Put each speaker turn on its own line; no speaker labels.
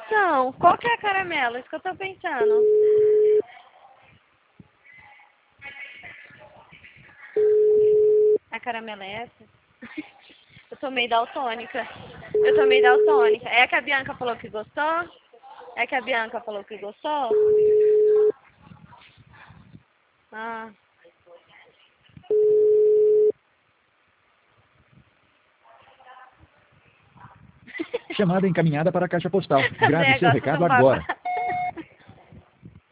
Então, qual que é a caramela? Isso que eu tô pensando. A caramela é essa? Eu tô meio daltônica. É a que a Bianca falou que gostou? É que a Bianca falou que gostou? Ah.
Chamada encaminhada para a caixa postal.
André
Grave seu
gosta de
recado
um
agora.
babado.